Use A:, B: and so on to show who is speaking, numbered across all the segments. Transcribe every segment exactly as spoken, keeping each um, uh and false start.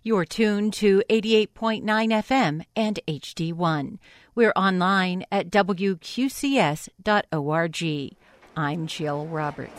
A: You're tuned to eighty-eight point nine F M and H D one. We're online at W Q C S dot org. I'm Jill Roberts.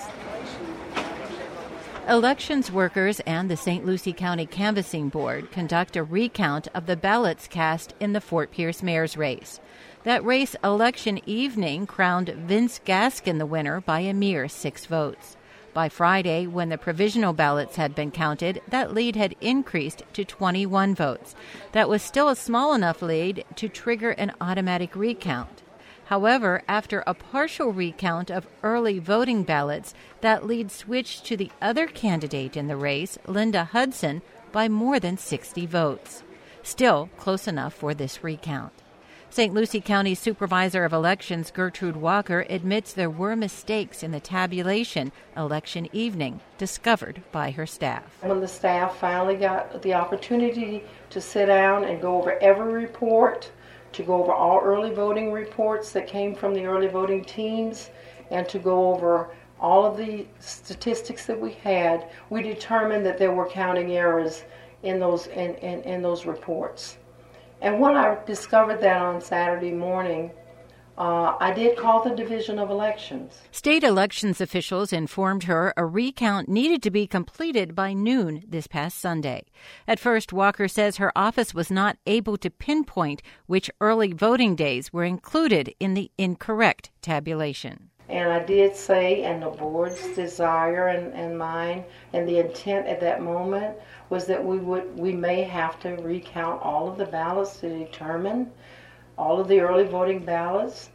A: Elections workers and the Saint Lucie County Canvassing Board conduct a recount of the ballots cast in the Fort Pierce mayor's race. That race election evening crowned Vince Gaskin the winner by a mere six votes. By Friday, when the provisional ballots had been counted, that lead had increased to twenty-one votes. That was still a small enough lead to trigger an automatic recount. However, after a partial recount of early voting ballots, that lead switched to the other candidate in the race, Linda Hudson, by more than sixty votes. Still close enough for this recount. Saint Lucie County Supervisor of Elections Gertrude Walker admits there were mistakes in the tabulation election evening, discovered by her staff.
B: When the staff finally got the opportunity to sit down and go over every report, to go over all early voting reports that came from the early voting teams, and to go over all of the statistics that we had, we determined that there were counting errors in those in, in, in those reports. And when I discovered that on Saturday morning, uh, I did call the Division of Elections.
A: State elections officials informed her a recount needed to be completed by noon this past Sunday. At first, Walker says her office was not able to pinpoint which early voting days were included in the incorrect tabulation.
B: And I did say, and the board's desire and, and mine, and the intent at that moment was that we would we may have to recount all of the ballots to determine all of the early voting ballots.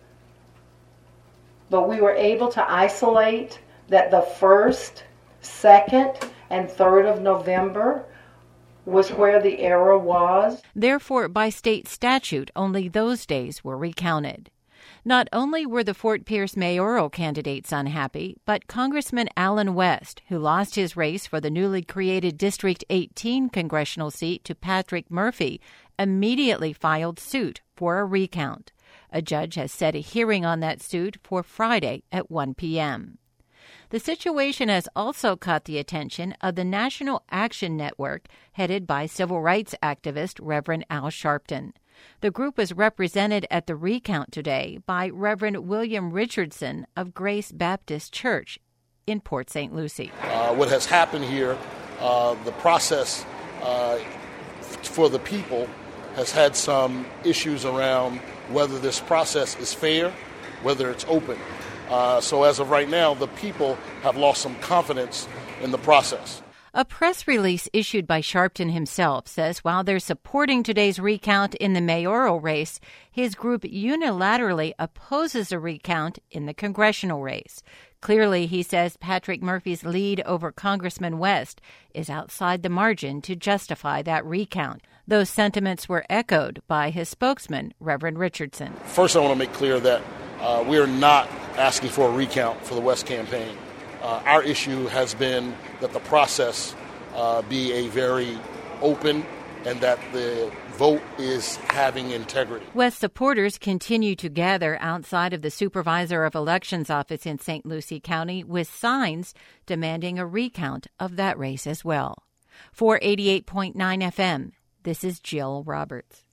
B: But we were able to isolate that the first, second, and third of November was where the error was.
A: Therefore, by state statute, only those days were recounted. Not only were the Fort Pierce mayoral candidates unhappy, but Congressman Allen West, who lost his race for the newly created District eighteen congressional seat to Patrick Murphy, immediately filed suit for a recount. A judge has set a hearing on that suit for Friday at one p.m. The situation has also caught the attention of the National Action Network, headed by civil rights activist Reverend Al Sharpton. The group was represented at the recount today by Reverend William Richardson of Grace Baptist Church in Port Saint Lucie.
C: Uh, what has happened here, uh, the process uh, for the people has had some issues around whether this process is fair, whether it's open. Uh, so as of right now, the people have lost some confidence in the process.
A: A press release issued by Sharpton himself says while they're supporting today's recount in the mayoral race, his group unilaterally opposes a recount in the congressional race. Clearly, he says Patrick Murphy's lead over Congressman West is outside the margin to justify that recount. Those sentiments were echoed by his spokesman, Reverend Richardson.
C: First, I want to make clear that uh, we are not asking for a recount for the West campaign. Uh, our issue has been that the process uh, be a very open and that the vote is having integrity.
A: West supporters continue to gather outside of the Supervisor of Elections office in Saint Lucie County with signs demanding a recount of that race as well. For eighty-eight point nine F M, this is Jill Roberts.